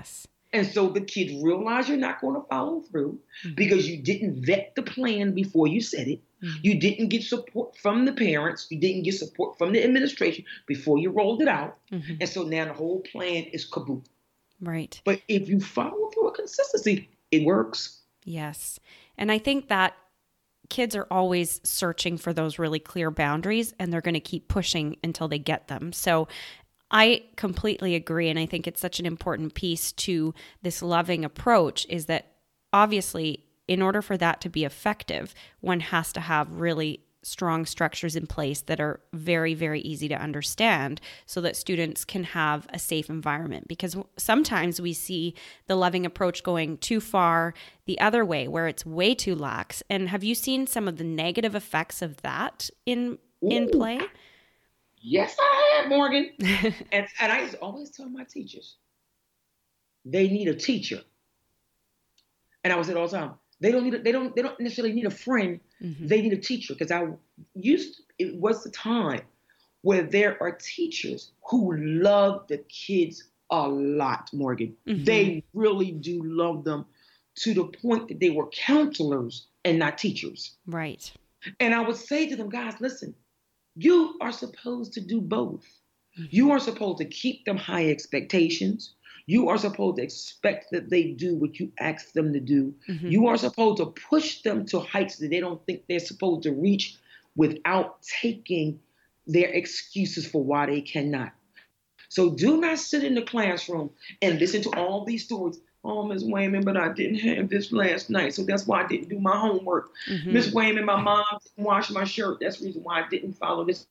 And so the kids realize you're not going to follow through because you didn't vet the plan before you said it. You didn't get support from the parents. You didn't get support from the administration before you rolled it out. And so now the whole plan is kaboom. Right. But if you follow through with consistency, it works. Yes. And I think that kids are always searching for those really clear boundaries, and they're going to keep pushing until they get them. So I completely agree. And I think it's such an important piece to this loving approach is that obviously, in order for that to be effective, one has to have really strong structures in place that are very, very easy to understand so that students can have a safe environment. Because sometimes we see the loving approach going too far the other way, where it's way too lax. And have you seen some of the negative effects of that in play? Yes, I have, Morgan. and I used to always tell my teachers, they need a teacher. And I would say it all the time. They don't necessarily need a friend. They need a teacher. Because it was the time where there are teachers who love the kids a lot, Morgan. They really do love them to the point that they were counselors and not teachers. Right. And I would say to them, guys, listen, you are supposed to do both. You are supposed to keep them high expectations. You are supposed to expect that they do what you ask them to do. You are supposed to push them to heights that they don't think they're supposed to reach without taking their excuses for why they cannot. So do not sit in the classroom and listen to all these stories. Oh, Miss Wayman, but I didn't have this last night, so that's why I didn't do my homework. Miss Wayman, my mom didn't wash my shirt. That's the reason why I didn't follow this.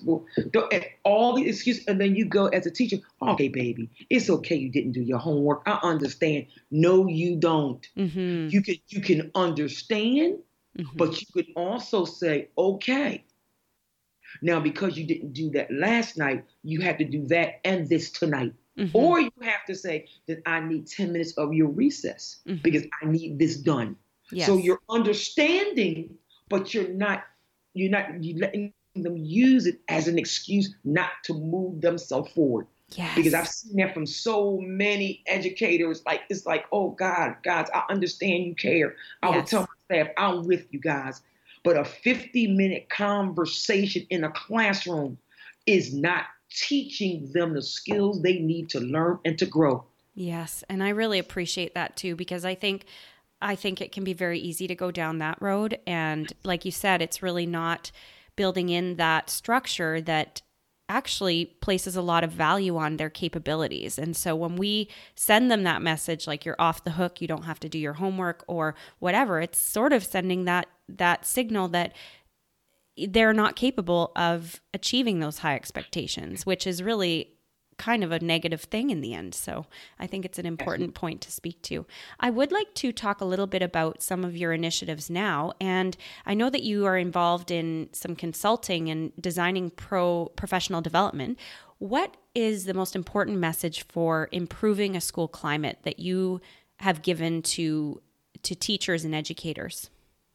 All the excuses, and then you go as a teacher, okay, baby, it's okay you didn't do your homework. I understand. No, you don't. You can understand, but you could also say, okay, now because you didn't do that last night, you have to do that and this tonight. Or you have to say that I need 10 minutes of your recess because I need this done. Yes. So you're understanding, but you're letting them use it as an excuse not to move themselves forward. Yes. Because I've seen that from so many educators. Like, it's like, oh God, guys, I understand you care. I would tell my staff, I'm with you guys. But a 50-minute conversation in a classroom is not teaching them the skills they need to learn and to grow. Yes. And I really appreciate that too, because I think it can be very easy to go down that road. And like you said, it's really not building in that structure that actually places a lot of value on their capabilities. And so when we send them that message, like you're off the hook, you don't have to do your homework or whatever, it's sort of sending that signal that they're not capable of achieving those high expectations, which is really kind of a negative thing in the end. So I think it's an important point to speak to. I would like to talk a little bit about some of your initiatives now. And I know that you are involved in some consulting and designing professional development. What is the most important message for improving a school climate that you have given to teachers and educators?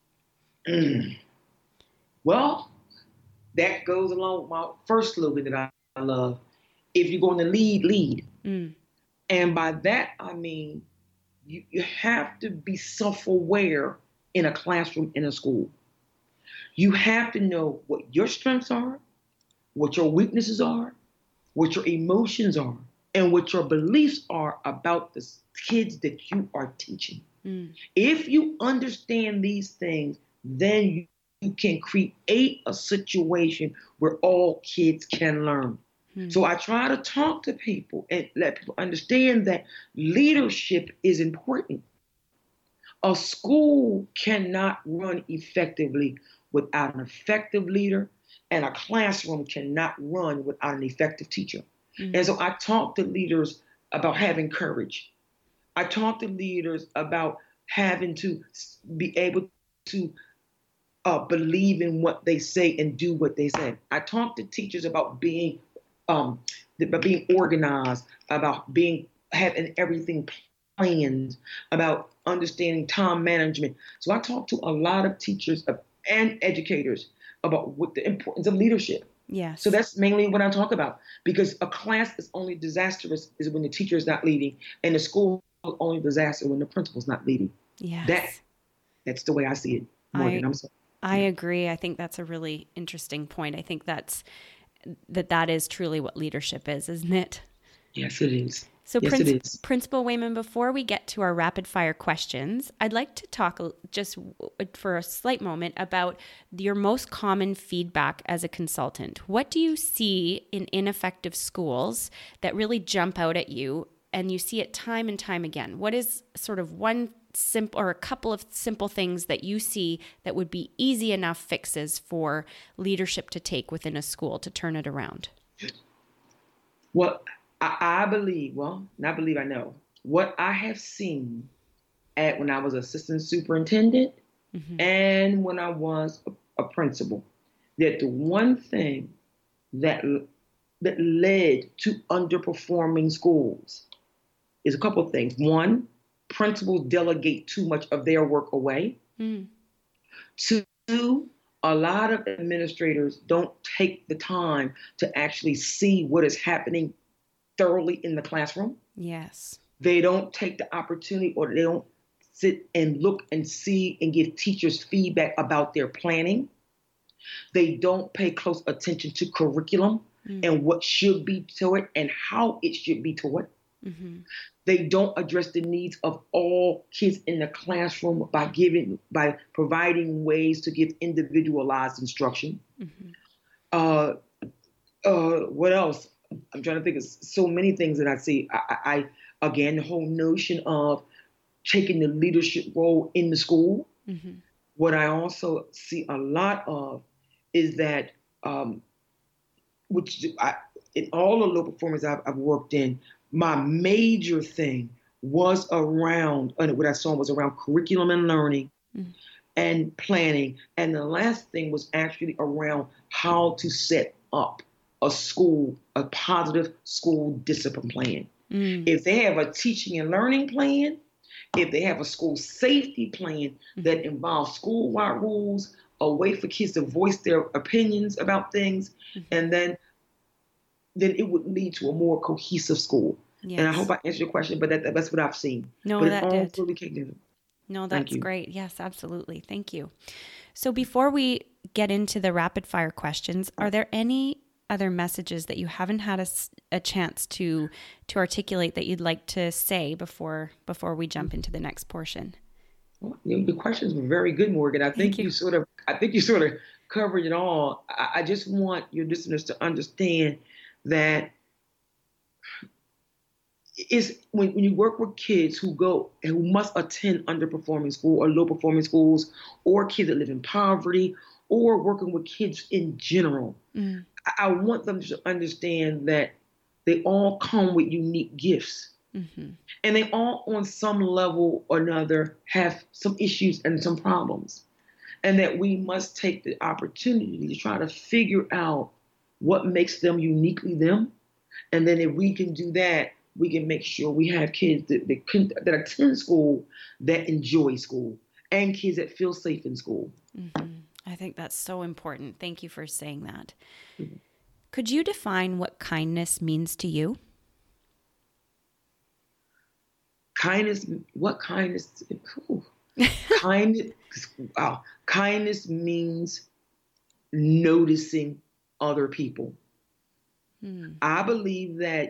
Well, that goes along with my first slogan that I love. If you're going to lead, lead. And by that, I mean, you have to be self-aware in a classroom, in a school. You have to know what your strengths are, what your weaknesses are, what your emotions are, and what your beliefs are about the kids that you are teaching. If you understand these things, then you can create a situation where all kids can learn. So I try to talk to people and let people understand that leadership is important. A school cannot run effectively without an effective leader, and a classroom cannot run without an effective teacher. And so I talk to leaders about having courage. I talk to leaders about having to be able to believe in what they say and do what they say. I talk to teachers about being organized, about having everything planned, about understanding time management. So I talk to a lot of teachers and educators about what the importance of leadership. Yes. So that's mainly what I talk about, because a class is only disastrous is when the teacher is not leading and the school only disaster when the principal's not leading. Yes. That's the way I see it, Morgan. I'm sorry. I agree. I think that's a really interesting point. I think that is truly what leadership is, isn't it? Yes, it is. So yes, it is. Principal Wayman, before we get to our rapid fire questions, I'd like to talk just for a slight moment about your most common feedback as a consultant. What do you see in ineffective schools that really jump out at you and you see it time and time again? What is sort of one simple or a couple of simple things that you see that would be easy enough fixes for leadership to take within a school to turn it around? Well, I believe, I know, what I have seen when I was assistant superintendent and when I was a principal, that the one thing that led to underperforming schools is a couple of things. One, principals delegate too much of their work away. Two, a lot of administrators don't take the time to actually see what is happening thoroughly in the classroom. Yes. They don't take the opportunity, or they don't sit and look and see and give teachers feedback about their planning. They don't pay close attention to curriculum and what should be taught and how it should be taught. They don't address the needs of all kids in the classroom by providing ways to give individualized instruction. What else? I'm trying to think of so many things that I see. Again, the whole notion of taking the leadership role in the school. What I also see a lot of is that, in all the low performers I've worked in, my major thing was around, what I saw was around curriculum and learning and planning. And the last thing was actually around how to set up a positive school discipline plan. If they have a teaching and learning plan, if they have a school safety plan that involves school-wide rules, a way for kids to voice their opinions about things, and then it would lead to a more cohesive school. Yes. And I hope I answered your question, but that's what I've seen. No, but that did. Really came together. No, that's great. Yes, absolutely. Thank you. So before we get into the rapid fire questions, are there any other messages that you haven't had a chance to articulate that you'd like to say before we jump into the next portion? Well, the questions were very good, Morgan. I think you sort of covered it all. I just want your listeners to understand that it's when you work with kids who must attend underperforming school or low performing schools, or kids that live in poverty, or working with kids in general. I want them to understand that they all come with unique gifts. And they all, on some level or another, have some issues and some problems. And that we must take the opportunity to try to figure out what makes them uniquely them. And then if we can do that, we can make sure we have kids that attend school, that enjoy school, and kids that feel safe in school. I think that's so important. Thank you for saying that. Could you define what kindness means to you? Kindness, what kindness? Kindness, wow. Kindness means noticing other people. I believe that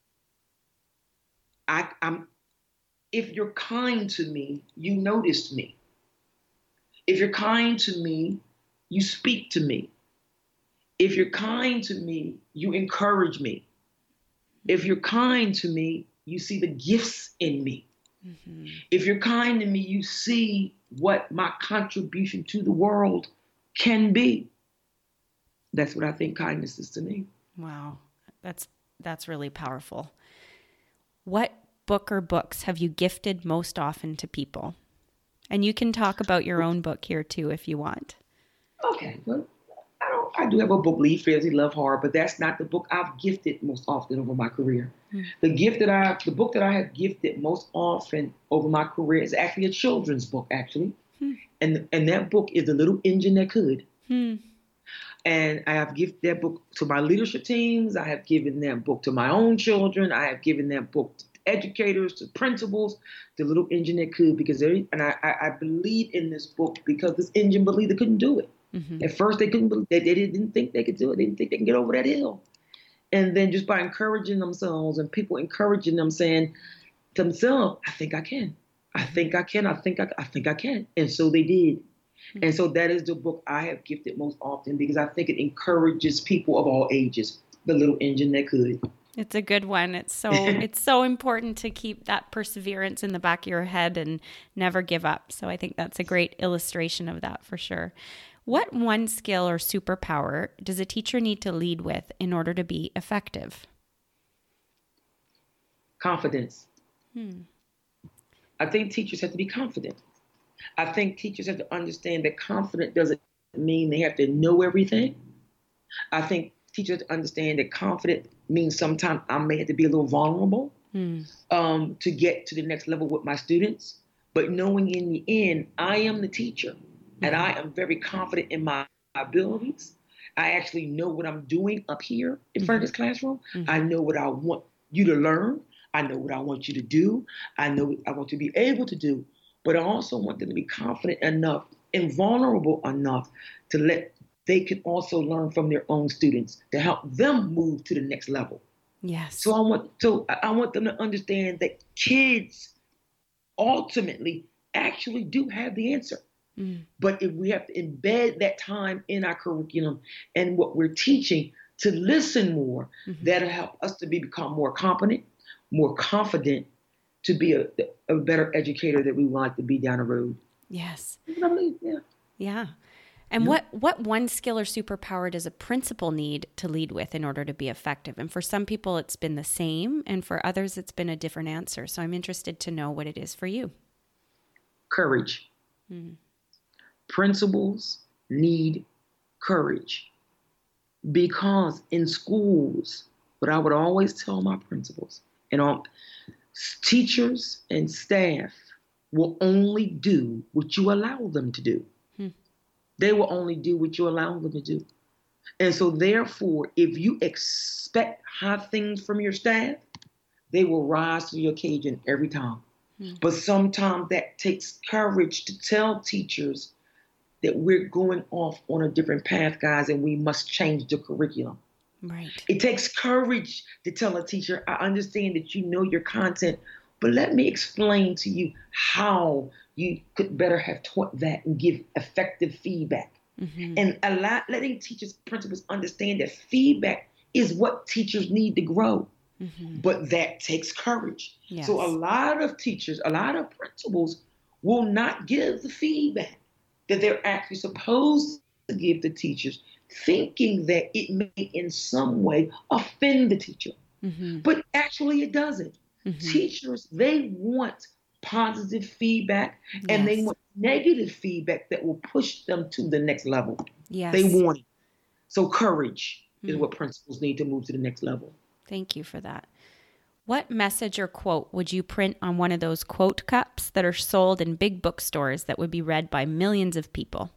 if you're kind to me, you noticed me. If you're kind to me, you speak to me. If you're kind to me, you encourage me. If you're kind to me, you see the gifts in me. If you're kind to me, you see what my contribution to the world can be. That's what I think kindness is to me. Wow. That's really powerful. What book or books have you gifted most often to people? And you can talk about your own book here too, if you want. Okay. Well, I do have a book, Lead Fearlessly, Love Hard, but that's not the book I've gifted most often over my career. The book that I have gifted most often over my career is actually a children's book, actually. And that book is The Little Engine That Could. And I have gifted that book to my leadership teams. I have given that book to my own children. I have given that book educators to principals, the little engine that could, because I believe in this book because this engine believed they couldn't do it. Mm-hmm. At first, they couldn't believe, they didn't think they could do it. They didn't think they can get over that hill. And then just by encouraging themselves and people encouraging them, saying to themselves, I think I can. I think I can. I think I can. And so they did. Mm-hmm. And so that is the book I have gifted most often because I think it encourages people of all ages, the little engine that could. It's a good one. It's so important to keep that perseverance in the back of your head and never give up. So I think that's a great illustration of that for sure. What one skill or superpower does a teacher need to lead with in order to be effective? Confidence. I think teachers have to be confident. I think teachers have to understand that confident doesn't mean they have to know everything. I think teachers have to understand that confident means sometimes I may have to be a little vulnerable to get to the next level with my students. But knowing in the end, I am the teacher. And I am very confident in my abilities. I actually know what I'm doing up here in front of this classroom. I know what I want you to learn. I know what I want you to do. I know what I want you to be able to do. But I also want them to be confident enough and vulnerable enough to let they can also learn from their own students to help them move to the next level. Yes. So I want them to understand that kids ultimately actually do have the answer. But if we have to embed that time in our curriculum and what we're teaching to listen more, that'll help us to become more competent, more confident, to be a better educator that we would like to be down the road. Yes. Yeah. And what one skill or superpower does a principal need to lead with in order to be effective? And for some people, it's been the same, and for others, it's been a different answer. So I'm interested to know what it is for you. Courage. Principals need courage because in schools, what I would always tell my principals and all teachers and staff will only do what you allow them to do. They will only do what you allow them to do. And so therefore, if you expect high things from your staff, they will rise to the occasion every time. But sometimes that takes courage to tell teachers that we're going off on a different path, guys, and we must change the curriculum. Right. It takes courage to tell a teacher, I understand that you know your content, but let me explain to you how you could better have taught that and give effective feedback. And letting teachers, principals understand that feedback is what teachers need to grow. But that takes courage. Yes. So a lot of teachers, a lot of principals will not give the feedback that they're actually supposed to give the teachers, thinking that it may in some way offend the teacher. But actually it doesn't. Teachers, they want positive feedback and they want negative feedback that will push them to the next level. Yes. They want it. So courage is what principals need to move to the next level. Thank you for that. What message or quote would you print on one of those quote cups that are sold in big bookstores that would be read by millions of people?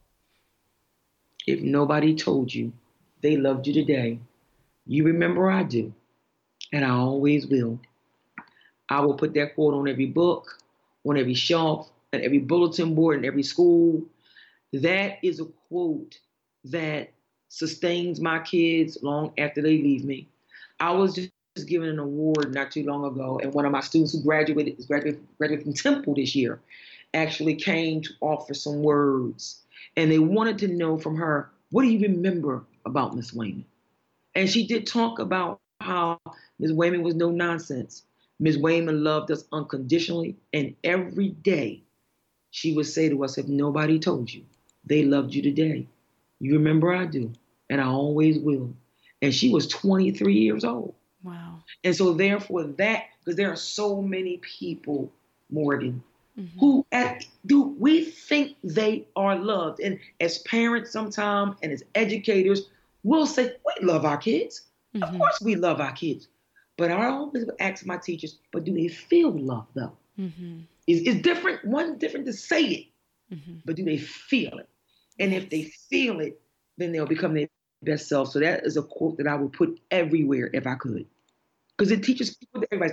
If nobody told you they loved you today, you remember I do, and I always will. I will put that quote on every book, on every shelf, and every bulletin board in every school. That is a quote that sustains my kids long after they leave me. I was just given an award not too long ago, and one of my students who graduated from Temple this year actually came to offer some words. And they wanted to know from her, what do you remember about Miss Wayman? And she did talk about how Miss Wayman was no nonsense. Miss Wayman loved us unconditionally, and every day she would say to us, if nobody told you, they loved you today. You remember I do, and I always will. And she was 23 years old. Wow. And so therefore that, because there are so many people, Morgan, who do we think they are loved? And as parents sometimes and as educators, we'll say, we love our kids. Of course we love our kids. But I always ask my teachers, but do they feel love though? It's different. One different to say it, but do they feel it? And if they feel it, then they'll become their best self. So that is a quote that I would put everywhere if I could. Because it teaches people that everybody's loved.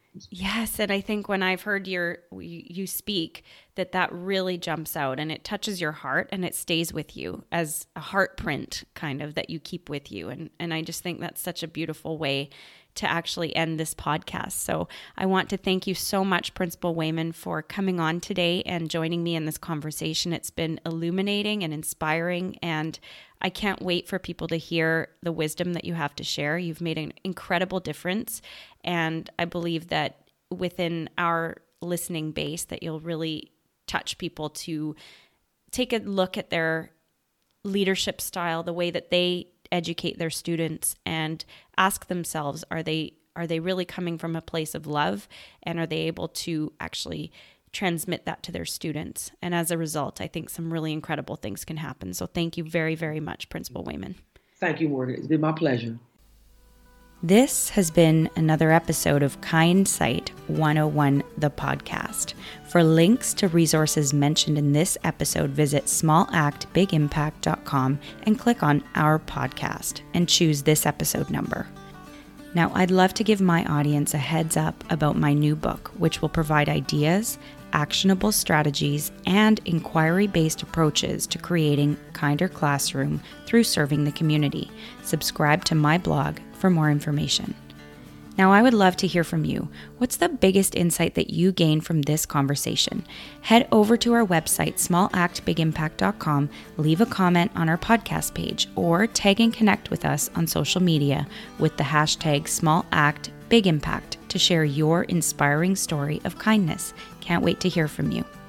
Yes, and I think when I've heard you speak, that really jumps out and it touches your heart and it stays with you as a heart print kind of that you keep with you. And I just think that's such a beautiful way to actually end this podcast. So I want to thank you so much, Principal Wayman, for coming on today and joining me in this conversation. It's been illuminating and inspiring, and I can't wait for people to hear the wisdom that you have to share. You've made an incredible difference, and I believe that within our listening base that you'll really touch people to take a look at their leadership style, the way that they educate their students, and ask themselves, are they really coming from a place of love, and are they able to actually transmit that to their students? And as a result, I think some really incredible things can happen. So thank you very, very much, Principal Wayman. Thank you, Morgan. It's been my pleasure. This has been another episode of Kindsight 101, the podcast. For links to resources mentioned in this episode, visit smallactbigimpact.com and click on our podcast and choose this episode number. Now, I'd love to give my audience a heads up about my new book, which will provide ideas, actionable strategies, and inquiry-based approaches to creating a kinder classroom through serving the community. Subscribe to my blog for more information. Now, I would love to hear from you. What's the biggest insight that you gained from this conversation? Head over to our website, smallactbigimpact.com, leave a comment on our podcast page, or tag and connect with us on social media with the hashtag SmallActBigImpact to share your inspiring story of kindness. Can't wait to hear from you.